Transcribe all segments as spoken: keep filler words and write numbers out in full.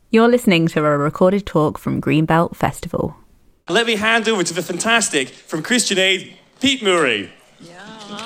You're listening to a recorded talk from Greenbelt Festival. Let me hand over to the fantastic, from Christian Aid, Pete Murray. Yeah.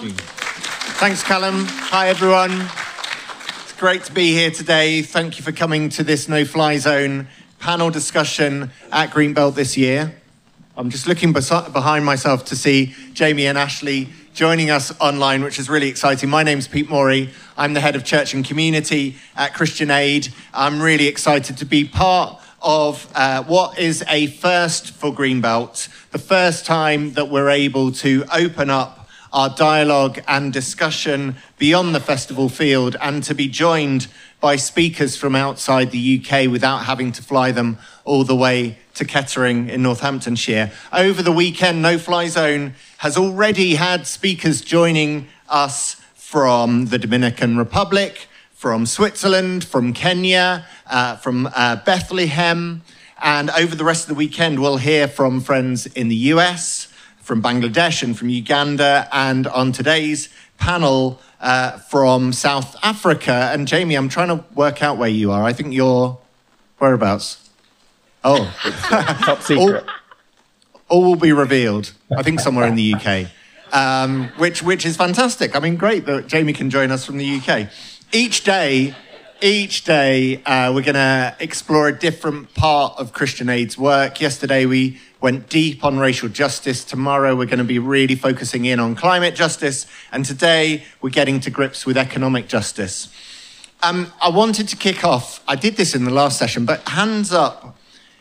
Thanks, Callum. Hi, everyone. It's great to be here today. Thank you for coming to this No-Fly Zone panel discussion at Greenbelt this year. I'm just looking bes- behind myself to see Jamie and Ashley joining us online, which is really exciting. My name's Pete Morey. I'm the head of church and community at Christian Aid. I'm really excited to be part of uh, what is a first for Greenbelt, the first time that we're able to open up our dialogue and discussion beyond the festival field and to be joined by speakers from outside the U K without having to fly them all the way to Kettering in Northamptonshire. Over the weekend, No-Fly Zone has already had speakers joining us from the Dominican Republic, from Switzerland, from Kenya, uh, from uh, Bethlehem. And over the rest of the weekend, we'll hear from friends in the U S, from Bangladesh and from Uganda, and on today's panel uh, from South Africa. And Jamie, I'm trying to work out where you are. I think you're whereabouts? Oh, top secret. All, all will be revealed. I think somewhere in the U K, um, which which is fantastic. I mean, great that Jamie can join us from the U K. Each day, each day, uh, we're going to explore a different part of Christian Aid's work. Yesterday, we went deep on racial justice. Tomorrow, we're going to be really focusing in on climate justice. And today, we're getting to grips with economic justice. Um, I wanted to kick off. I did this in the last session, but hands up.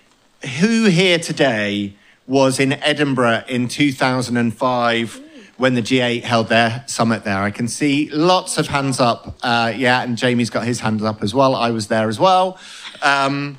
Who here today was in Edinburgh in two thousand five when the G eight held their summit there? I can see lots of hands up. Uh, yeah, and Jamie's got his hand up as well. I was there as well. Um,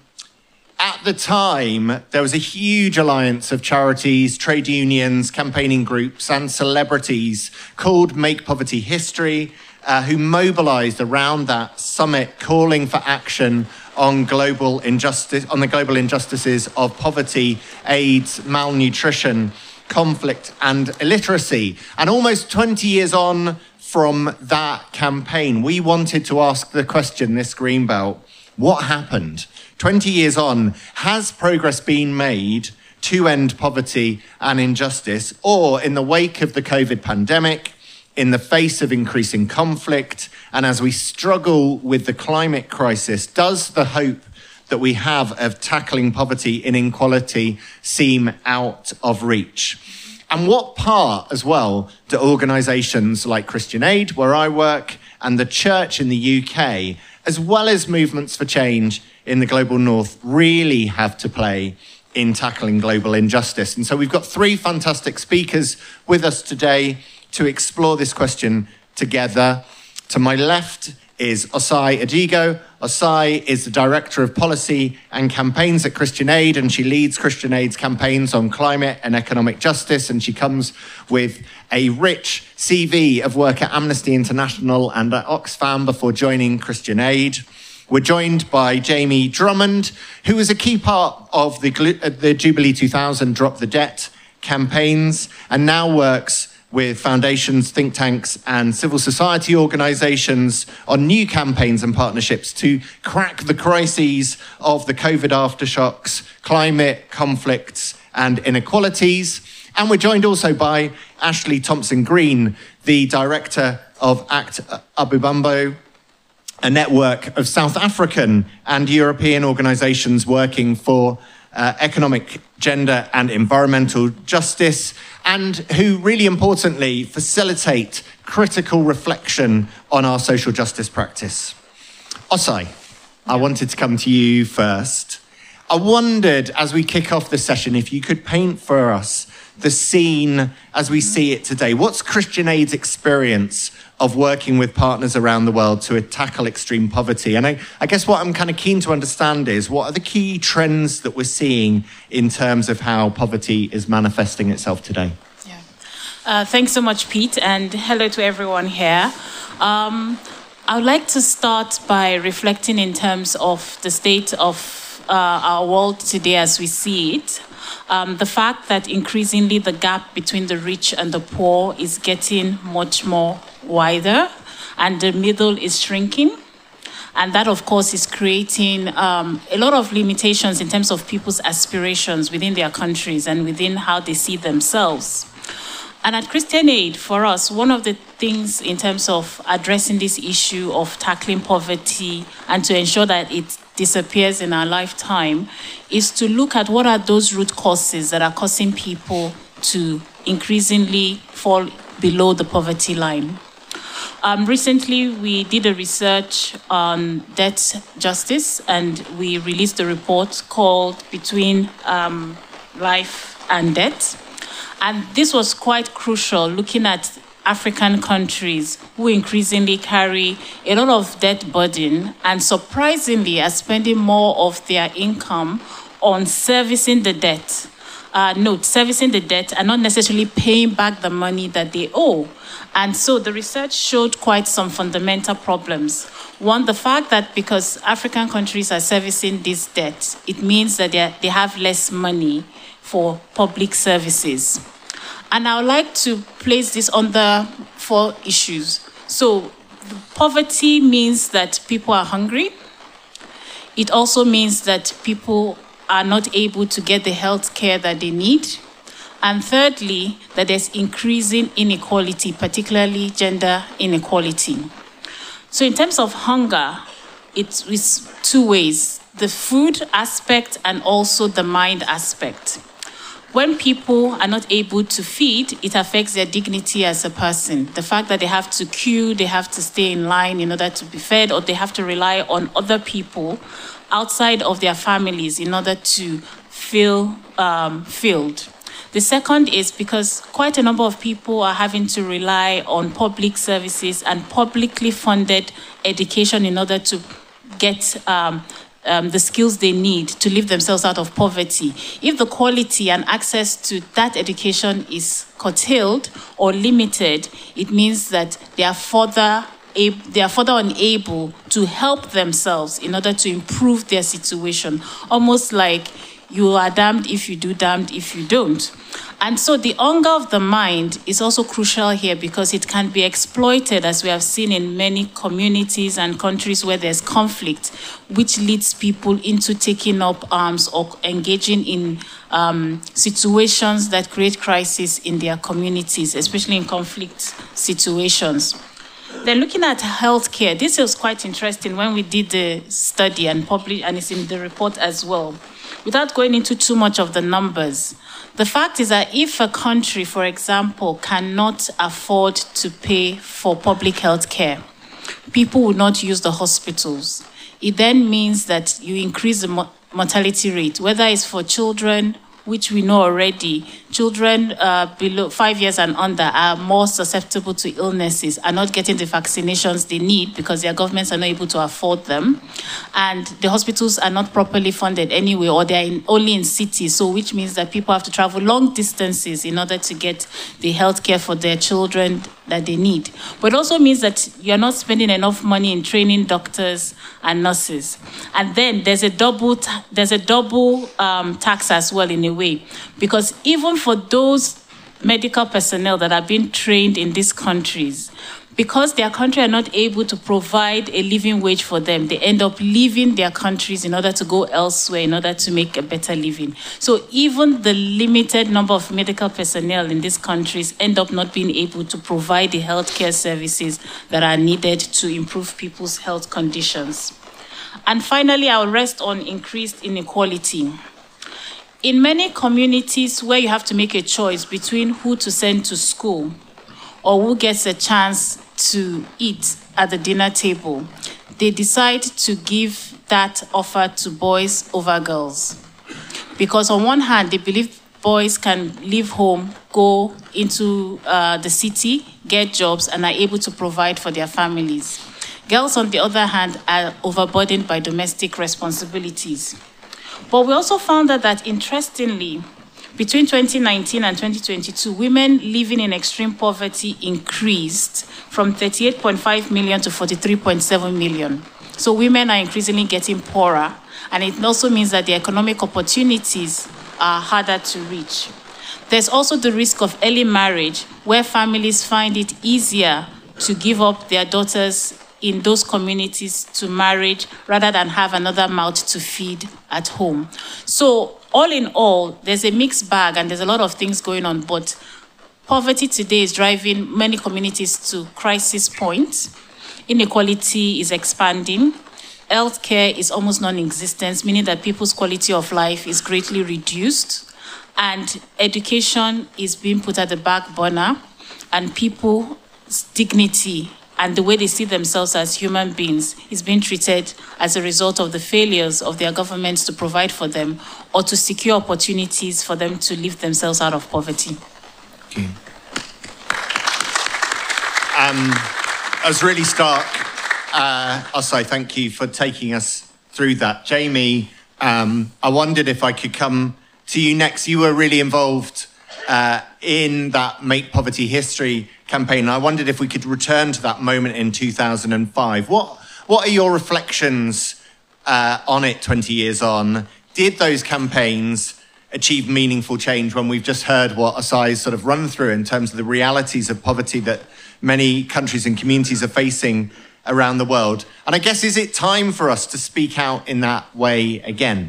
at the time, there was a huge alliance of charities, trade unions, campaigning groups, and celebrities called Make Poverty History, uh, who mobilised around that summit, calling for action on global injustice, on the global injustices of poverty, AIDS, malnutrition, conflict, and illiteracy. And almost twenty years on from that campaign, we wanted to ask the question, this Greenbelt, what happened? twenty years on, has progress been made to end poverty and injustice? Or in the wake of the COVID pandemic, in the face of increasing conflict, and as we struggle with the climate crisis, does the hope that we have of tackling poverty and inequality seem out of reach? And what part, as well, do organisations like Christian Aid, where I work, and the church in the U K, as well as movements for change in the global north, really have to play in tackling global injustice? And so we've got three fantastic speakers with us today to explore this question together. To my left is Osai Ajigo. Osai is the Director of Policy and Campaigns at Christian Aid, and she leads Christian Aid's campaigns on climate and economic justice, and she comes with a rich C V of work at Amnesty International and at Oxfam before joining Christian Aid. We're joined by Jamie Drummond, who was a key part of the, the Jubilee two thousand Drop the Debt campaigns, and now works with foundations, think tanks, and civil society organisations on new campaigns and partnerships to crack the crises of the COVID aftershocks, climate, conflicts, and inequalities. And we're joined also by Ashley Thompson-Green, the director of ACT Abubambo, a network of South African and European organisations working for uh, economic, gender and environmental justice, and who really importantly facilitate critical reflection on our social justice practice. Osai, I wanted to come to you first. I wondered, as we kick off the session, if you could paint for us the scene as we see it today. What's Christian Aid's experience of working with partners around the world to tackle extreme poverty? And I, I guess what I'm kind of keen to understand is, what are the key trends that we're seeing in terms of how poverty is manifesting itself today? Yeah. Uh, thanks so much, Pete, and hello to everyone here. Um, I would like to start by reflecting in terms of the state of uh, our world today as we see it. Um, the fact that increasingly the gap between the rich and the poor is getting much more wider, and the middle is shrinking. And that, of course, is creating um, a lot of limitations in terms of people's aspirations within their countries and within how they see themselves. And at Christian Aid, for us, one of the things in terms of addressing this issue of tackling poverty and to ensure that it disappears in our lifetime is to look at what are those root causes that are causing people to increasingly fall below the poverty line. Um, recently, we did a research on debt justice, and we released a report called Between um, Life and Debt. And this was quite crucial, looking at African countries who increasingly carry a lot of debt burden and surprisingly are spending more of their income on servicing the debt. Uh, note, servicing the debt and not necessarily paying back the money that they owe. And so the research showed quite some fundamental problems. One, the fact that because African countries are servicing this debt, it means that they, they have less money for public services. And I would like to place this under four issues. So poverty means that people are hungry. It also means that people are not able to get the health care that they need. And thirdly, that there's increasing inequality, particularly gender inequality. So in terms of hunger, it's, it's two ways, the food aspect and also the mind aspect. When people are not able to feed, it affects their dignity as a person. The fact that they have to queue, they have to stay in line in order to be fed, or they have to rely on other people outside of their families in order to feel um, filled. The second is because quite a number of people are having to rely on public services and publicly funded education in order to get um, Um, the skills they need to lift themselves out of poverty. If the quality and access to that education is curtailed or limited, it means that they are further ab- they are further unable to help themselves in order to improve their situation. Almost like you are damned if you do, damned if you don't. And so the hunger of the mind is also crucial here because it can be exploited, as we have seen in many communities and countries where there's conflict, which leads people into taking up arms or engaging in um, situations that create crisis in their communities, especially in conflict situations. Then looking at healthcare, this was quite interesting when we did the study and published, and it's in the report as well. Without going into too much of the numbers, the fact is that if a country, for example, cannot afford to pay for public health care, people will not use the hospitals. It then means that you increase the mo- mortality rate, whether it's for children, which we know already, children uh, below five years and under are more susceptible to illnesses, are not getting the vaccinations they need because their governments are not able to afford them. And the hospitals are not properly funded anyway, or they're in, only in cities, so which means that people have to travel long distances in order to get the health care for their children that they need. But it also means that you're not spending enough money in training doctors and nurses. And then there's a double, ta- there's a double um, tax as well in a way, because even for those medical personnel that are being trained in these countries, because their country are not able to provide a living wage for them, they end up leaving their countries in order to go elsewhere in order to make a better living. So even the limited number of medical personnel in these countries end up not being able to provide the healthcare services that are needed to improve people's health conditions. And finally, I'll rest on increased inequality. In many communities where you have to make a choice between who to send to school or who gets a chance to eat at the dinner table, they decide to give that offer to boys over girls. Because on one hand, they believe boys can leave home, go into uh, the city, get jobs, and are able to provide for their families. Girls, on the other hand, are overburdened by domestic responsibilities. But we also found out that, interestingly, between twenty nineteen and twenty twenty-two, women living in extreme poverty increased from thirty-eight point five million to forty-three point seven million. So women are increasingly getting poorer, and it also means that the economic opportunities are harder to reach. There's also the risk of early marriage, where families find it easier to give up their daughters in those communities to marriage rather than have another mouth to feed at home. So all in all, there's a mixed bag and there's a lot of things going on, but poverty today is driving many communities to crisis points. Inequality is expanding. Healthcare is almost non-existent, meaning that people's quality of life is greatly reduced. And education is being put at the back burner, and people's dignity and the way they see themselves as human beings is being treated as a result of the failures of their governments to provide for them or to secure opportunities for them to lift themselves out of poverty. Okay. Um, I was really stark. Uh, I'll say thank you for taking us through that. Jamie, um, I wondered if I could come to you next. You were really involved uh, in that Make Poverty History campaign. I wondered if we could return to that moment in two thousand five. What what are your reflections uh, on it twenty years on? Did those campaigns achieve meaningful change when we've just heard what Asai's sort of run through in terms of the realities of poverty that many countries and communities are facing around the world? And I guess, is it time for us to speak out in that way again?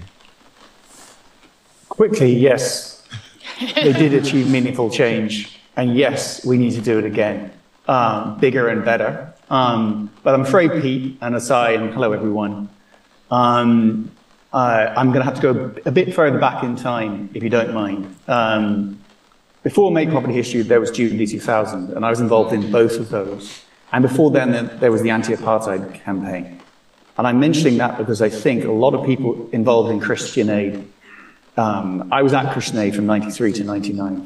Quickly, yes. They did achieve meaningful change. And yes, we need to do it again, um, bigger and better. Um, but I'm afraid, Pete and Asai, and hello everyone, um, uh, I'm going to have to go a bit further back in time, if you don't mind. Um, before Make Poverty History, there was Jubilee two thousand, and I was involved in both of those. And before then, there was the anti-apartheid campaign. And I'm mentioning that because I think a lot of people involved in Christian Aid, um, I was at Christian Aid from ninety-three to ninety-nine.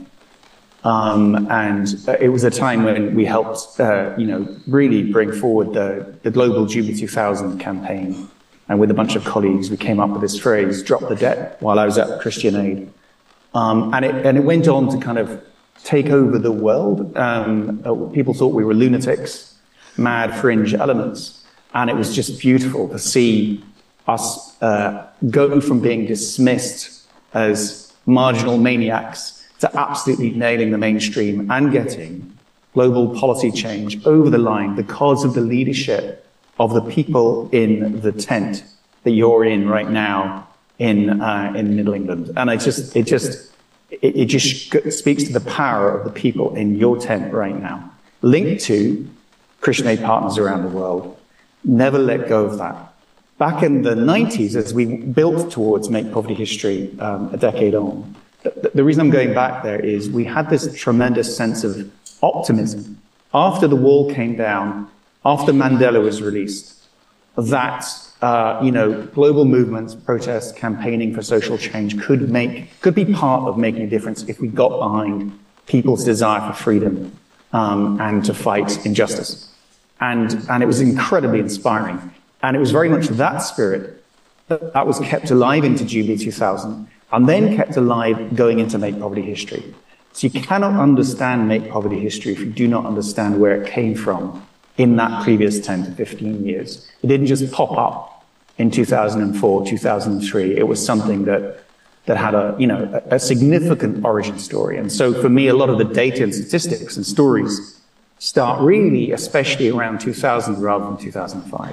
Um, and it was a time when we helped, uh, you know, really bring forward the, the global Jubilee two thousand campaign. And with a bunch of colleagues, we came up with this phrase, drop the debt, while I was at Christian Aid. Um, and, it, and it went on to kind of take over the world. Um, uh, people thought we were lunatics, mad fringe elements. And it was just beautiful to see us uh, go from being dismissed as marginal maniacs to absolutely nailing the mainstream and getting global policy change over the line because of the leadership of the people in the tent that you're in right now in uh, in Middle England. And I just it just it, it just speaks to the power of the people in your tent right now, linked to Christian Aid partners around the world. Never let go of that. Back in the nineties, as we built towards Make Poverty History um, a decade on, the, the reason I'm going back there is we had this tremendous sense of optimism. After the wall came down, after Mandela was released, that uh, you know, global movements, protests, campaigning for social change could make could be part of making a difference if we got behind people's desire for freedom um, and to fight injustice. And, and it was incredibly inspiring. And it was very much that spirit that, that was kept alive into Jubilee two thousand and then kept alive going into Make Poverty History. So you cannot understand Make Poverty History if you do not understand where it came from in that previous ten to fifteen years. It didn't just pop up in two thousand four, two thousand three. It was something that, that had a, you know, a, a significant origin story. And so for me, a lot of the data and statistics and stories start really, especially around two thousand rather than two thousand five.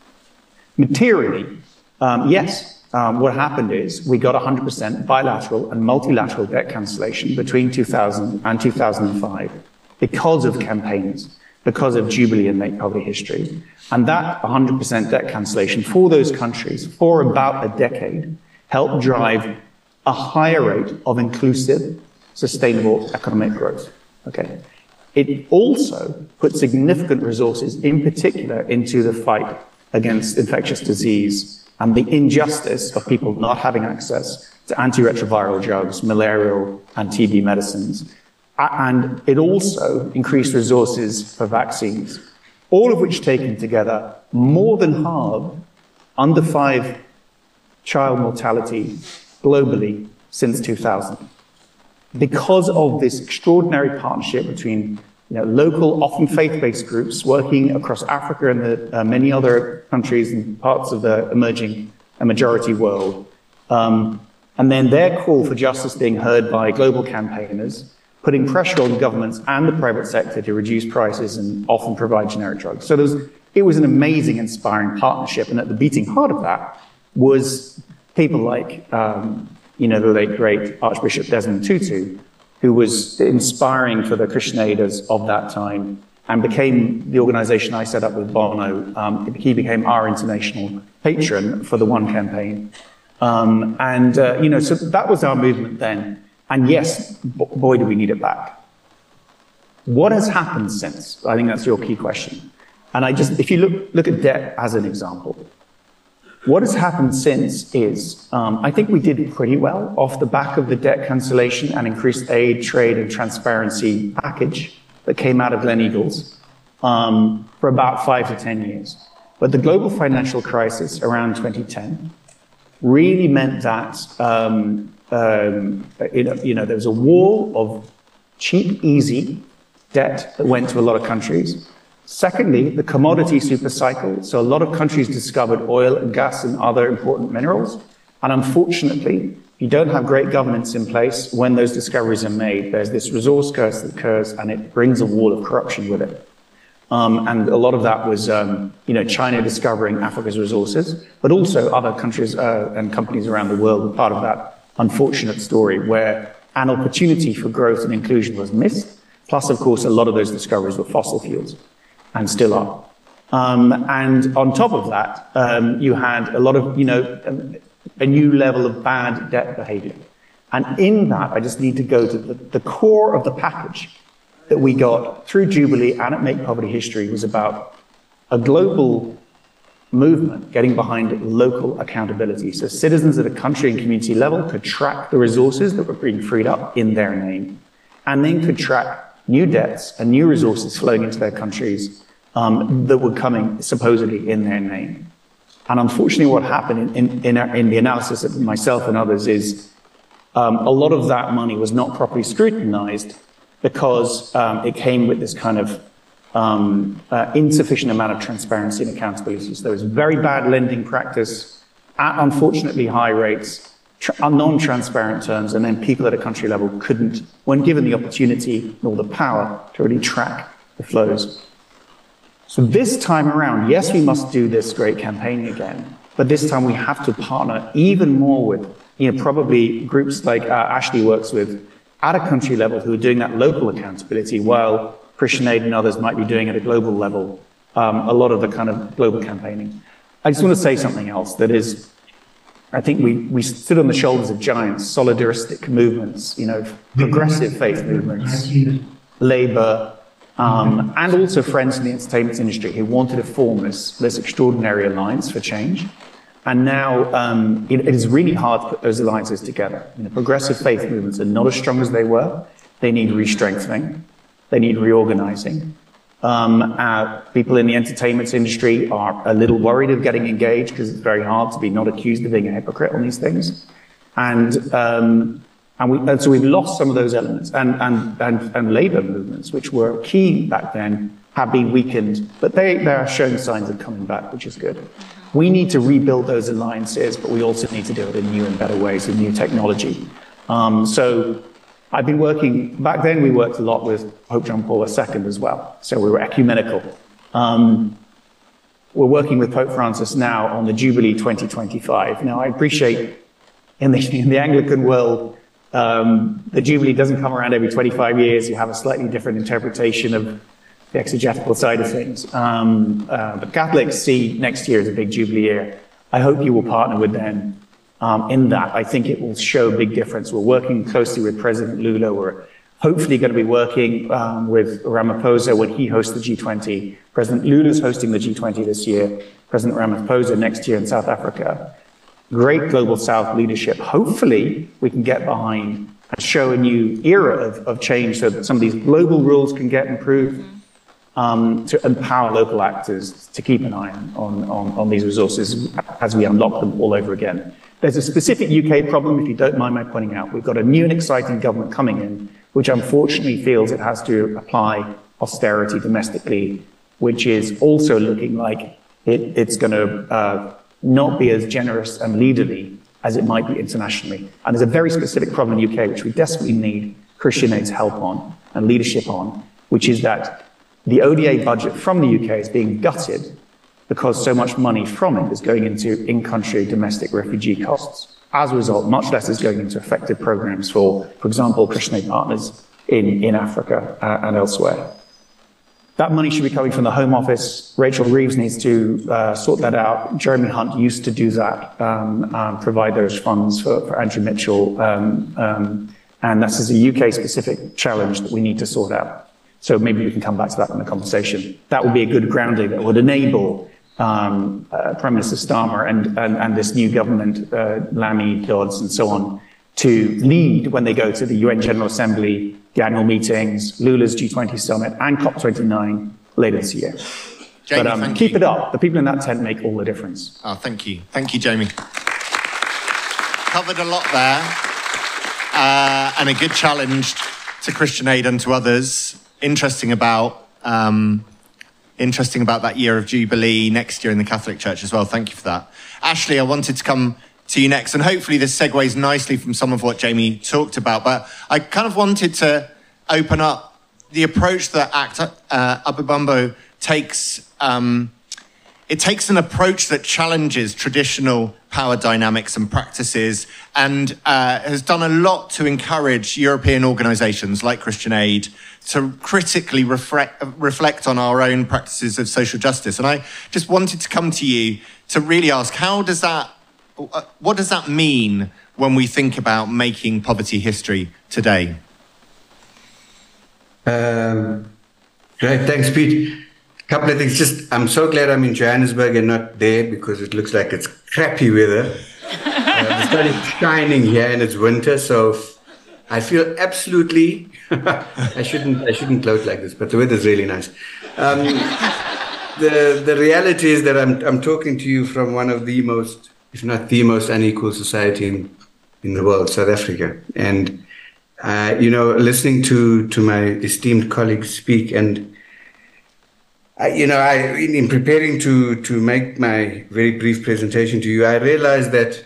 Materially, um, yes, um, what happened is we got one hundred percent bilateral and multilateral debt cancellation between two thousand and two thousand five because of campaigns, because of Jubilee and Make Poverty History. And that one hundred percent debt cancellation for those countries for about a decade helped drive a higher rate of inclusive, sustainable economic growth. Okay. It also put significant resources, in particular, into the fight against infectious disease and the injustice of people not having access to antiretroviral drugs, malarial and T B medicines. And it also increased resources for vaccines, all of which taken together more than halved under five child mortality globally since two thousand. Because of this extraordinary partnership between, you know, local, often faith-based groups working across Africa and the, uh, many other countries and parts of the emerging and majority world, um, and then their call for justice being heard by global campaigners, putting pressure on governments and the private sector to reduce prices and often provide generic drugs. So there's, it was an amazing, inspiring partnership. And at the beating heart of that was people like, um, you know, the late, great Archbishop Desmond Tutu, who was inspiring for the Christian Aiders of that time and became the organization I set up with Bono. Um, he became our international patron for the One campaign. Um, and, uh, you know, so that was our movement then. And yes, boy, do we need it back. What has happened since? I think that's your key question. And I just, if you look, look at debt as an example, what has happened since is, um, I think we did pretty well off the back of the debt cancellation and increased aid, trade, and transparency package that came out of Gleneagles um, for about five to ten years. But the global financial crisis around twenty ten really meant that um, um, it, you know, there was a wall of cheap, easy debt that went to a lot of countries. Secondly, the commodity super cycle. So a lot of countries discovered oil and gas and other important minerals. And unfortunately, if you don't have great governance in place when those discoveries are made, there's this resource curse that occurs and it brings a wall of corruption with it. Um, and a lot of that was, um, you know, China discovering Africa's resources, but also other countries uh, and companies around the world were part of that unfortunate story where an opportunity for growth and inclusion was missed. Plus, of course, a lot of those discoveries were fossil fuels. And still are. Um, and on top of that, um, you had a lot of, you know, a new level of bad debt behavior. And in that, I just need to go to the, the core of the package that we got through Jubilee and at Make Poverty History was about a global movement getting behind local accountability. So citizens at a country and community level could track the resources that were being freed up in their name, and then could track new debts and new resources flowing into their countries um, that were coming supposedly in their name. And unfortunately, what happened in, in, in, our, in the analysis of myself and others is um, a lot of that money was not properly scrutinized because um, it came with this kind of um, uh, insufficient amount of transparency and accountability. So there was very bad lending practice at unfortunately high rates, non-transparent terms, and then people at a country level couldn't, when given the opportunity nor the power to really track the flows. So this time around, yes, we must do this great campaign again, but this time we have to partner even more with, you know, probably groups like uh, Ashley works with at a country level who are doing that local accountability, while Christian Aid and others might be doing at a global level um, a lot of the kind of global campaigning. I just want to say something else that is, I think we, we stood on the shoulders of giants, solidaristic movements, you know, progressive faith movements, Labour, um, and also friends in the entertainment industry who wanted to form this, this extraordinary alliance for change. And now um, it, it is really hard to put those alliances together. You know, progressive faith movements are not as strong as they were. They need re-strengthening. They need reorganizing. Um, uh, people in the entertainment industry are a little worried of getting engaged because it's very hard to be not accused of being a hypocrite on these things. And, um, and, we, and so we've lost some of those elements. And, and, and, and Labour movements, which were key back then, have been weakened, but they, they are showing signs of coming back, which is good. We need to rebuild those alliances, but we also need to do it in new and better ways with new technology. Um, so I've been working, back then we worked a lot with Pope John Paul the Second as well, so we were ecumenical. Um, we're working with Pope Francis now on the Jubilee twenty twenty-five. Now I appreciate in the, in the Anglican world, um, the Jubilee doesn't come around every twenty-five years, you have a slightly different interpretation of the exegetical side of things. Um, uh, but Catholics see next year as a big Jubilee year. I hope you will partner with them Um, in that. I think it will show a big difference. We're working closely with President Lula. We're hopefully going to be working um, with Ramaphosa when he hosts the G twenty. President Lula's hosting the G twenty this year. President Ramaphosa next year in South Africa. Great Global South leadership. Hopefully we can get behind and show a new era of, of change so that some of these global rules can get improved. Um, to empower local actors to keep an eye on, on, on these resources as we unlock them all over again. There's a specific U K problem, if you don't mind my pointing out. We've got a new and exciting government coming in, which unfortunately feels it has to apply austerity domestically, which is also looking like it, it's going to uh, not be as generous and leaderly as it might be internationally. And there's a very specific problem in the U K, which we desperately need Christian Aid's help on and leadership on, which is that the O D A budget from the U K is being gutted because so much money from it is going into in-country domestic refugee costs. As a result, much less is going into effective programs for, for example, Christian Aid partners in, in Africa uh, and elsewhere. That money should be coming from the Home Office. Rachel Reeves needs to uh, sort that out. Jeremy Hunt used to do that, um, um, provide those funds for, for Andrew Mitchell. Um, um, and this is a U K-specific challenge that we need to sort out. So maybe we can come back to that in the conversation. That would be a good grounding that would enable um, uh, Prime Minister Starmer and, and, and this new government, uh, Lamy, Dodds, and so on, to lead when they go to the U N General Assembly, the annual meetings, Lula's G twenty summit, and COP twenty-nine later this year. Jamie, but um, thank keep you. it up. The people in that tent make all the difference. Oh, thank you. Thank you, Jamie. Covered a lot there. Uh, and a good challenge to Christian Aid and to others. Interesting about um, interesting about that year of Jubilee next year in the Catholic Church as well. Thank you for that. Ashley, I wanted to come to you next, and hopefully this segues nicely from some of what Jamie talked about, but I kind of wanted to open up the approach that Act uh, Abubambo takes. Um, it takes an approach that challenges traditional power dynamics and practices, and uh, has done a lot to encourage European organisations like Christian Aid to critically reflect, reflect on our own practices of social justice. And I just wanted to come to you to really ask, how does that what does that mean when we think about making poverty history today? Um, great, thanks, Pete. A couple of things. Just, I'm so glad I'm in Johannesburg and not there because it looks like it's crappy weather. uh, the sun is shining here and it's winter, so I feel absolutely. I shouldn't. I shouldn't gloat like this, but the weather's really nice. Um, the the reality is that I'm I'm talking to you from one of the most, if not the most unequal society in, in the world, South Africa. And, uh, you know, listening to, to my esteemed colleagues speak, and, I, you know, I in, in preparing to, to make my very brief presentation to you, I realized that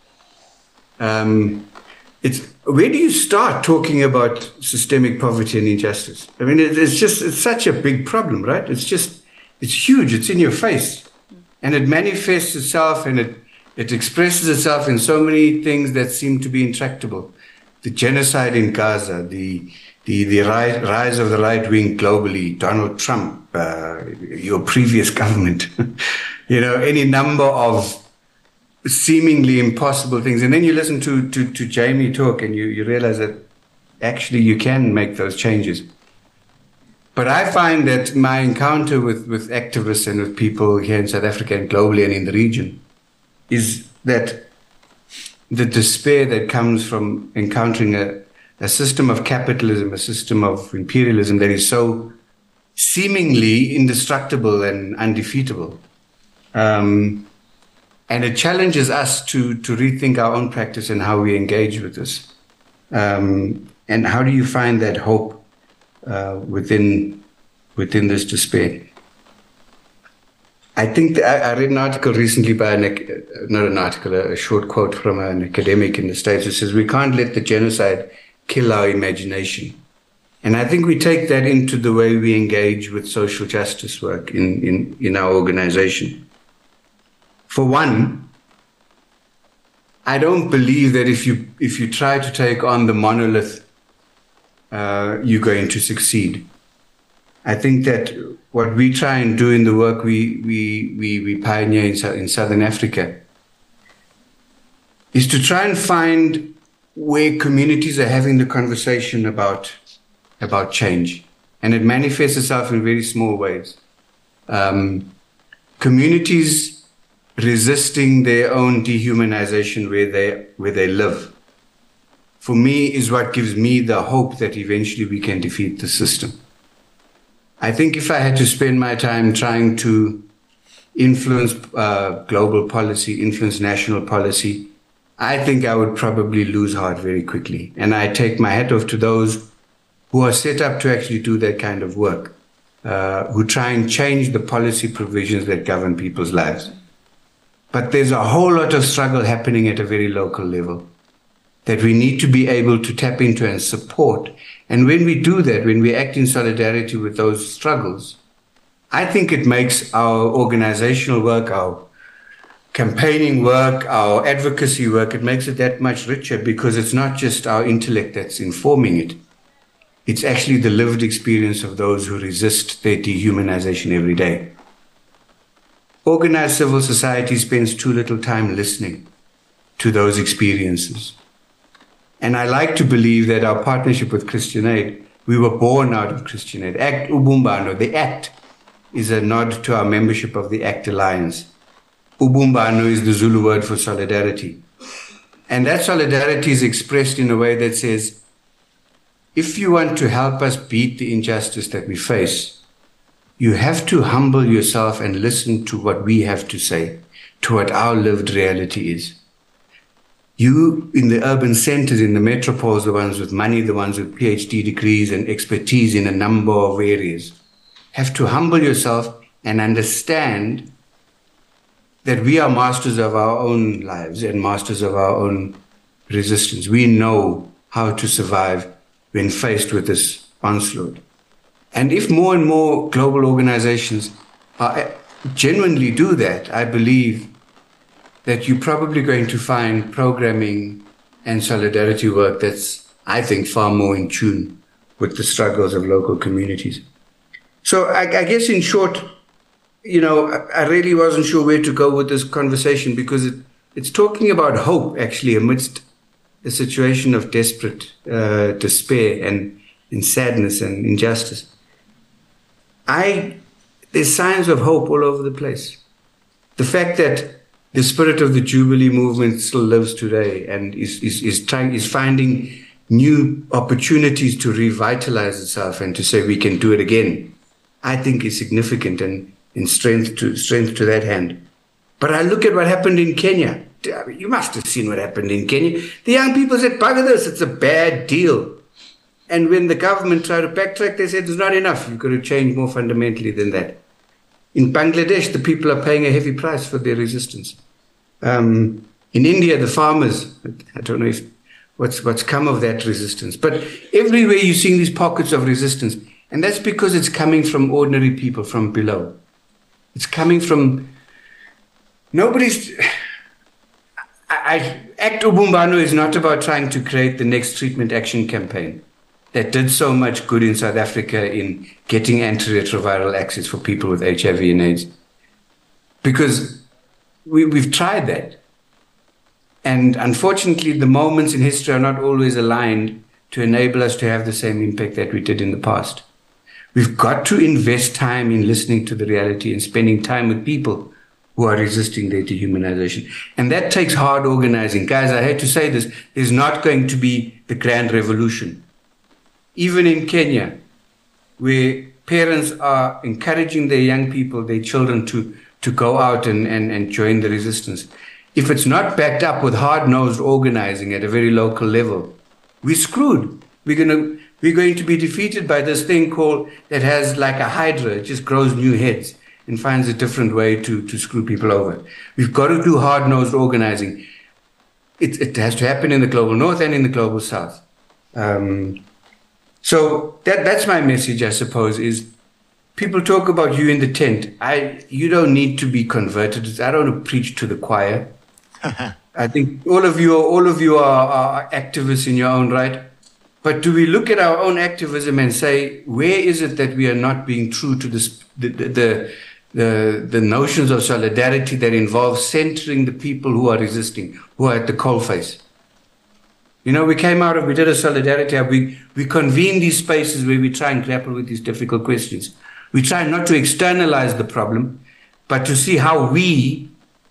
um, it's, where do you start talking about systemic poverty and injustice? I mean, it, it's just, it's such a big problem, right? It's just, it's huge, it's in your face. And it manifests itself and it It expresses itself in so many things that seem to be intractable. The genocide in Gaza, the the, the rise, rise of the right wing globally, Donald Trump, uh, your previous government, you know, any number of seemingly impossible things. And then you listen to, to, to Jamie talk and you, you realize that actually you can make those changes. But I find that my encounter with, with activists and with people here in South Africa and globally and in the region is that the despair that comes from encountering a, a system of capitalism, a system of imperialism that is so seemingly indestructible and undefeatable. Um, and it challenges us to, to rethink our own practice and how we engage with this. Um, and how do you find that hope uh, within, within this despair? I think that I, I read an article recently by, an, not an article, a, a short quote from an academic in the States that says, we can't let the genocide kill our imagination. And I think we take that into the way we engage with social justice work in, in, in our organization. For one, I don't believe that if you, if you try to take on the monolith, uh, you're going to succeed. I think that what we try and do in the work we, we, we, we pioneer in, in Southern Africa is to try and find where communities are having the conversation about, about change. And it manifests itself in very small ways. Um, communities resisting their own dehumanization where they, where they live, for me, is what gives me the hope that eventually we can defeat the system. I think if I had to spend my time trying to influence uh, global policy, influence national policy, I think I would probably lose heart very quickly. And I take my hat off to those who are set up to actually do that kind of work, uh, who try and change the policy provisions that govern people's lives. But there's a whole lot of struggle happening at a very local level that we need to be able to tap into and support. And when we do that, when we act in solidarity with those struggles, I think it makes our organizational work, our campaigning work, our advocacy work, it makes it that much richer because it's not just our intellect that's informing it. It's actually the lived experience of those who resist their dehumanization every day. Organized civil society spends too little time listening to those experiences. And I like to believe that our partnership with Christian Aid, we were born out of Christian Aid. ACT Ubumbano, the ACT, is a nod to our membership of the ACT Alliance. Ubumbano is the Zulu word for solidarity. And that solidarity is expressed in a way that says, if you want to help us beat the injustice that we face, you have to humble yourself and listen to what we have to say, to what our lived reality is. You in the urban centers, in the metropoles, the ones with money, the ones with PhD degrees and expertise in a number of areas, have to humble yourself and understand that we are masters of our own lives and masters of our own resistance. We know how to survive when faced with this onslaught. And if more and more global organizations are, genuinely do that, I believe that you're probably going to find programming and solidarity work that's, I think, far more in tune with the struggles of local communities. So I, I guess in short, you know, I, I really wasn't sure where to go with this conversation because it, it's talking about hope, actually, amidst a situation of desperate uh, despair and, and sadness and injustice. I, there's signs of hope all over the place. The fact that the spirit of the Jubilee movement still lives today and is, is, is trying, is finding new opportunities to revitalize itself and to say we can do it again, I think is significant and in strength to strength to that hand. But I look at what happened in Kenya. You must have seen what happened in Kenya. The young people said, bugger this, it's a bad deal. And when the government tried to backtrack, they said, it's not enough. You've got to change more fundamentally than that. In Bangladesh, the people are paying a heavy price for their resistance. Um, in India, the farmers, I don't know if what's, what's come of that resistance. But everywhere you're seeing these pockets of resistance. And that's because it's coming from ordinary people from below. It's coming from nobody's... I, I, ACT Ubumbano is not about trying to create the next treatment action campaign that did so much good in South Africa in getting antiretroviral access for people with H I V and AIDS. Because we, we've tried that. And unfortunately, the moments in history are not always aligned to enable us to have the same impact that we did in the past. We've got to invest time in listening to the reality and spending time with people who are resisting their dehumanization. And that takes hard organizing. Guys, I hate to say this, there's not going to be the grand revolution. Even in Kenya, where parents are encouraging their young people, their children to, to go out and, and, and join the resistance. If it's not backed up with hard-nosed organizing at a very local level, we're screwed. We're going to, we're going to be defeated by this thing called, that has like a hydra, it just grows new heads and finds a different way to, to screw people over. We've got to do hard-nosed organizing. It, it has to happen in the global north and in the global south. Um, so that, that's my message, I suppose, is people talk about you in the tent. I, you don't need to be converted. I don't want to preach to the choir. I think all of you, all of you are, are activists in your own right. But do we look at our own activism and say, where is it that we are not being true to this, the, the, the, the, the notions of solidarity that involve centering the people who are resisting, who are at the coalface? You know, we came out of, we did a solidarity, we, we convened these spaces where we try and grapple with these difficult questions. We try not to externalize the problem, but to see how we,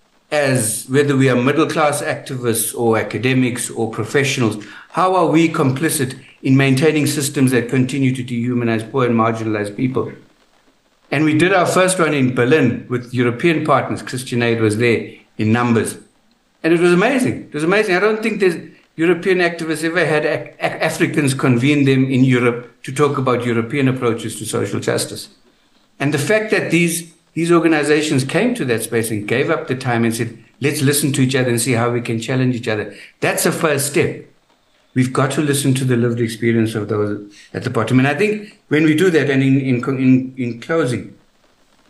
as whether we are middle-class activists or academics or professionals, how are we complicit in maintaining systems that continue to dehumanize poor and marginalized people? And we did our first one in Berlin with European partners. Christian Aid was there in numbers. And it was amazing. It was amazing. I don't think there's European activists ever had ac- Africans convene them in Europe to talk about European approaches to social justice. And the fact that these These organizations came to that space and gave up the time and said, let's listen to each other and see how we can challenge each other. That's a first step. We've got to listen to the lived experience of those at the bottom. And I think when we do that, and in, in, in, in closing,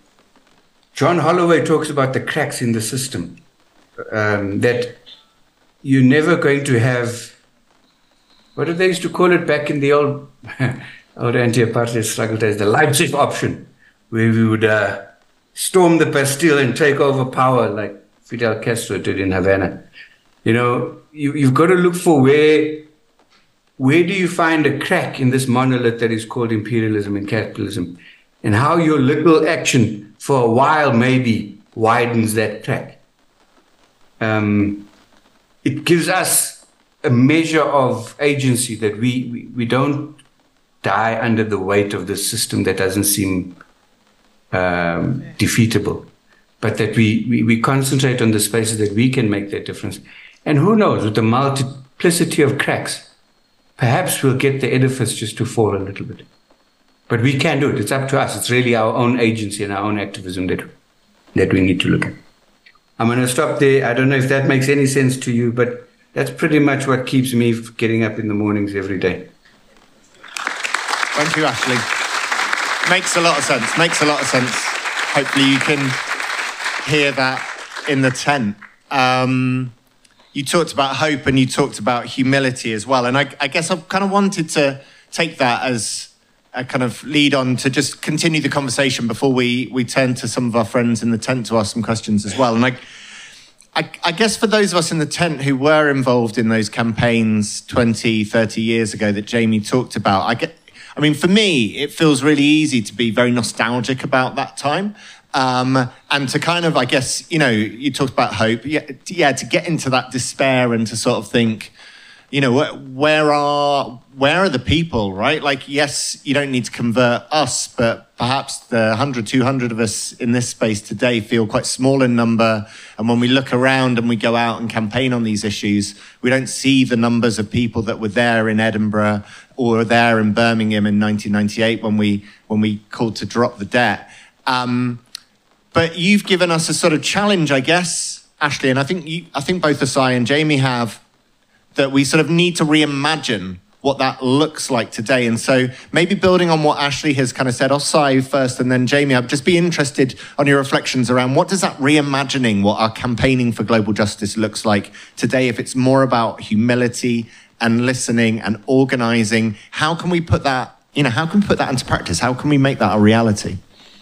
John Holloway talks about the cracks in the system, um, that you're never going to have, what did they used to call it back in the old, old anti-apartheid struggle days, the Leipzig option, where we would uh, storm the Bastille and take over power like Fidel Castro did in Havana. You know, you, you've got to look for where, where do you find a crack in this monolith that is called imperialism and capitalism, and how your little action for a while maybe widens that crack. Um, it gives us a measure of agency that we, we, we don't die under the weight of the system that doesn't seem um, defeatable, but that we, we, we concentrate on the spaces that we can make that difference. And who knows, with the multiplicity of cracks, perhaps we'll get the edifice just to fall a little bit. But we can do it. It's up to us. It's really our own agency and our own activism that, that we need to look at. I'm going to stop there. I don't know if that makes any sense to you, but that's pretty much what keeps me getting up in the mornings every day. Thank you, Ashley. Makes a lot of sense. Makes a lot of sense. Hopefully you can hear that in the tent. Um, you talked about hope and you talked about humility as well. And I, I guess I've kind of wanted to take that as a kind of lead on to just continue the conversation before we, we turn to some of our friends in the tent to ask some questions as well. And I, I, I guess for those of us in the tent who were involved in those campaigns twenty, thirty years ago that Jamie talked about, I get, I mean, for me, it feels really easy to be very nostalgic about that time. Um, and to kind of, I guess, you know, you talked about hope. Yeah, yeah, to get into that despair and to sort of think, you know, where, where are where are the people, right? Like, yes, you don't need to convert us, but perhaps the one hundred, two hundred of us in this space today feel quite small in number. And when we look around and we go out and campaign on these issues, we don't see the numbers of people that were there in Edinburgh or there in Birmingham in nineteen ninety-eight when we when we called to drop the debt. Um, but you've given us a sort of challenge, I guess, Ashley, and I think you, I think both Asai and Jamie have, that we sort of need to reimagine what that looks like today. And so maybe building on what Ashley has kind of said, Osai first and then Jamie, I'd just be interested on your reflections around what does that reimagining what our campaigning for global justice looks like today, if it's more about humility and listening and organizing. How can we put that, you know, how can we put that into practice? How can we make that a reality?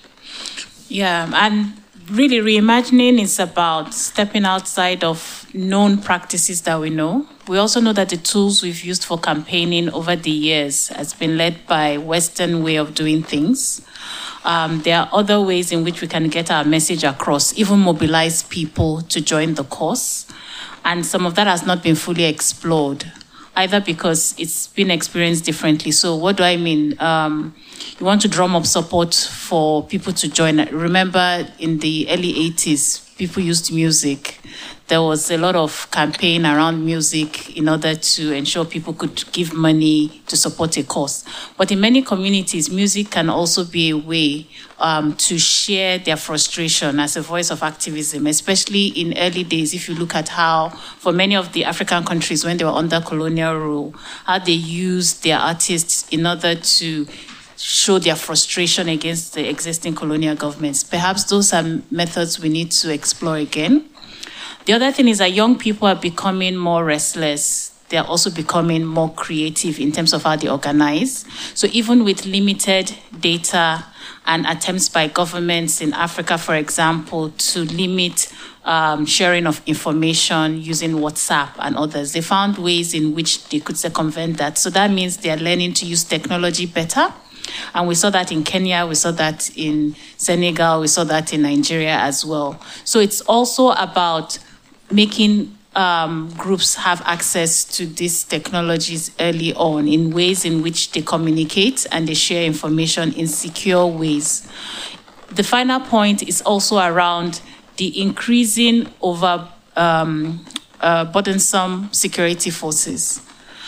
Yeah, and really reimagining is about stepping outside of known practices that we know. We also know that the tools we've used for campaigning over the years has been led by Western way of doing things. Um, there are other ways in which we can get our message across, even mobilize people to join the cause. And some of that has not been fully explored, either because it's been experienced differently. So what do I mean? Um, you want to drum up support for people to join. Remember in the early eighties, people used music. There was a lot of campaign around music in order to ensure people could give money to support a cause. But in many communities, music can also be a way um, to share their frustration as a voice of activism, especially in early days. If you look at how, for many of the African countries when they were under colonial rule, how they used their artists in order to show their frustration against the existing colonial governments. Perhaps those are methods we need to explore again. The other thing is that young people are becoming more restless. They're also becoming more creative in terms of how they organize. So even with limited data and attempts by governments in Africa, for example, to limit um, sharing of information using WhatsApp and others, they found ways in which they could circumvent that. So that means they're learning to use technology better. And we saw that in Kenya, we saw that in Senegal, we saw that in Nigeria as well. So it's also about making um, groups have access to these technologies early on in ways in which they communicate and they share information in secure ways. The final point is also around the increasing over um, uh, burdensome security forces.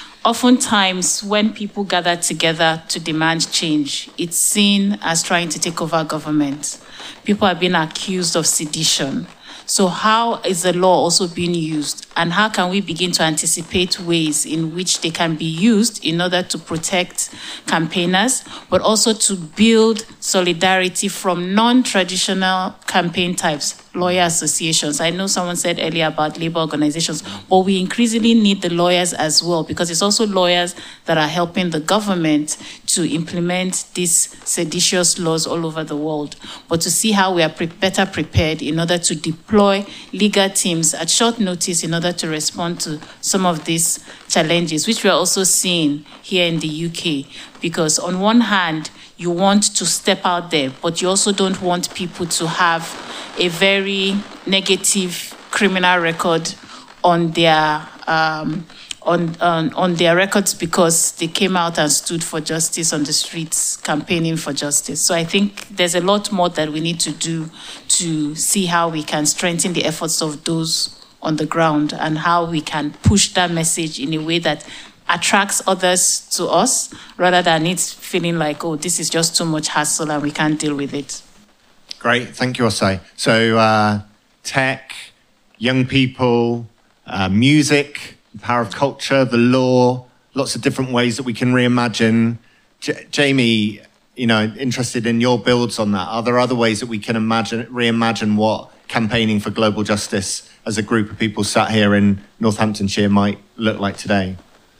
Oftentimes, when people gather together to demand change, it's seen as trying to take over government. People are being accused of sedition. So how is the law also being used and how can we begin to anticipate ways in which they can be used in order to protect campaigners, but also to build solidarity from non-traditional campaign types, lawyer associations. I know someone said earlier about labor organizations, but we increasingly need the lawyers as well, because it's also lawyers that are helping the government to implement these seditious laws all over the world. But to see how we are pre- better prepared in order to deploy legal teams at short notice in order to respond to some of these challenges, which we are also seeing here in the U K. Because on one hand, you want to step out there, but you also don't want people to have a very negative criminal record on their um, on, on on their records because they came out and stood for justice on the streets, campaigning for justice. So I think there's a lot more that we need to do to see how we can strengthen the efforts of those on the ground and how we can push that message in a way that attracts others to us rather than it feeling like, oh, this is just too much hassle and we can't deal with it. Great, thank you, Osei. So uh, tech, young people, uh, music, the power of culture, the law, lots of different ways that we can reimagine. J- Jamie, you know, interested in your builds on that. Are there other ways that we can imagine, reimagine what campaigning for global justice as a group of people sat here in Northamptonshire might look like today?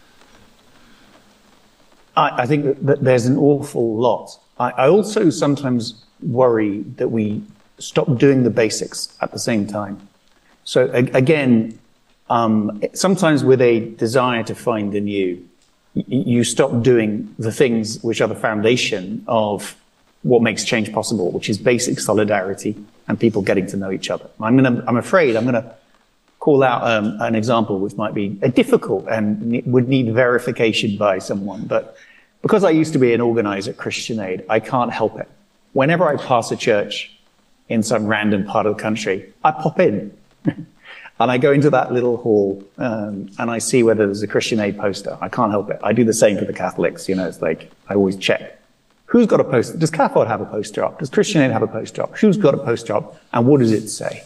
I, I think that there's an awful lot. I, I also sometimes worry that we stop doing the basics at the same time. So a, again, um, sometimes with a desire to find the new, y- you stop doing the things which are the foundation of what makes change possible, which is basic solidarity and people getting to know each other. I'm gonna, I'm afraid I'm gonna call out um, an example which might be a difficult and would need verification by someone, but because I used to be an organizer at Christian Aid, I can't help it. Whenever I pass a church in some random part of the country, I pop in and I go into that little hall um, and I see whether there's a Christian Aid poster. I can't help it. I do the same for the Catholics. You know, it's like I always check. Who's got a poster? Does C A F O D have a poster up? Does Christian Aid have a poster up? Who's got a poster up? And what does it say?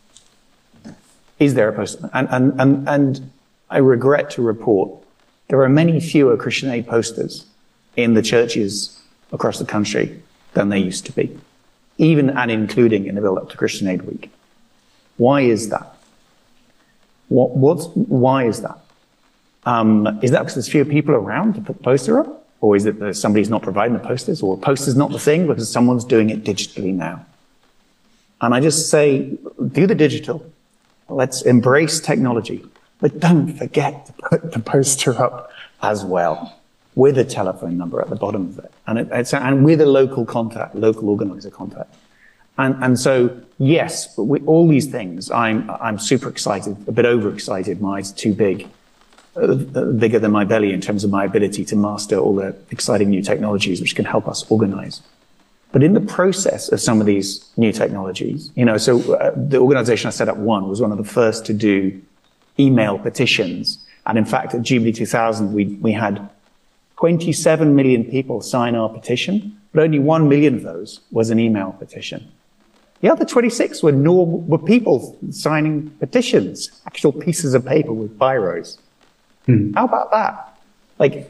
Is there a poster? And, and, and, and I regret to report there are many fewer Christian Aid posters in the churches across the country than there used to be, even and including in the build-up to Christian Aid Week. Why is that? What, what's, why is that? Um, is that because there's fewer people around to put the poster up? Or is it that somebody's not providing the posters? Or a poster's not the thing because someone's doing it digitally now? And I just say, do the digital. Let's embrace technology. But don't forget to put the poster up as well, with a telephone number at the bottom of it, and, it, it's, and with a local contact, local organizer contact. And, and so, yes, but with all these things, I'm, I'm super excited, a bit overexcited. My eyes are too big, uh, bigger than my belly in terms of my ability to master all the exciting new technologies which can help us organize. But in the process of some of these new technologies, you know, so uh, the organization I set up, One, was one of the first to do email petitions. And in fact, at Jubilee two thousand, we, we had twenty-seven million people sign our petition, but only one million of those was an email petition. The other twenty-six were normal, were people signing petitions, actual pieces of paper with biros. Hmm. How about that? Like,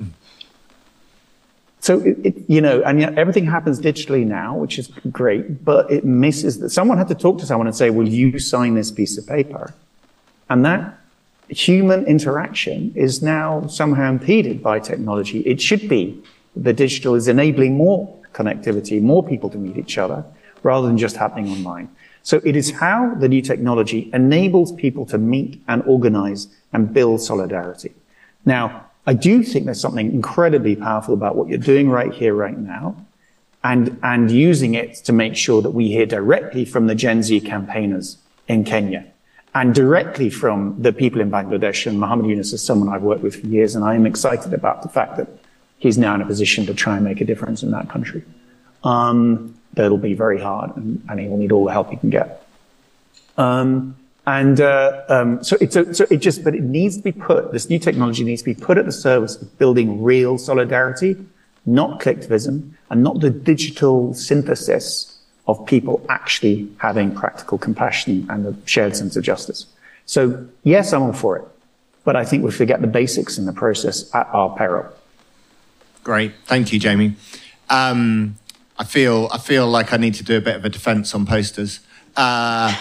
so it, it, you know, and yet everything happens digitally now, which is great, but it misses that someone had to talk to someone and say, "Will you sign this piece of paper?" And that human interaction is now somehow impeded by technology. It should be the digital is enabling more connectivity, more people to meet each other, rather than just happening online. So it is how the new technology enables people to meet and organize and build solidarity. Now, I do think there's something incredibly powerful about what you're doing right here, right now, and, and using it to make sure that we hear directly from the Gen Z campaigners in Kenya, and directly from the people in Bangladesh. And Muhammad Yunus is someone I've worked with for years, and I am excited about the fact that he's now in a position to try and make a difference in that country. Um, that'll be very hard, and, and he will need all the help he can get. Um, and uh, um, so, it, so, so it just, but it needs to be put, this new technology needs to be put at the service of building real solidarity, not collectivism, and not the digital synthesis of people actually having practical compassion and a shared sense of justice. So yes, I'm all for it, but I think we forget the basics in the process at our peril. Great, thank you, Jamie. Um, I feel I feel like I need to do a bit of a defence on posters. Uh,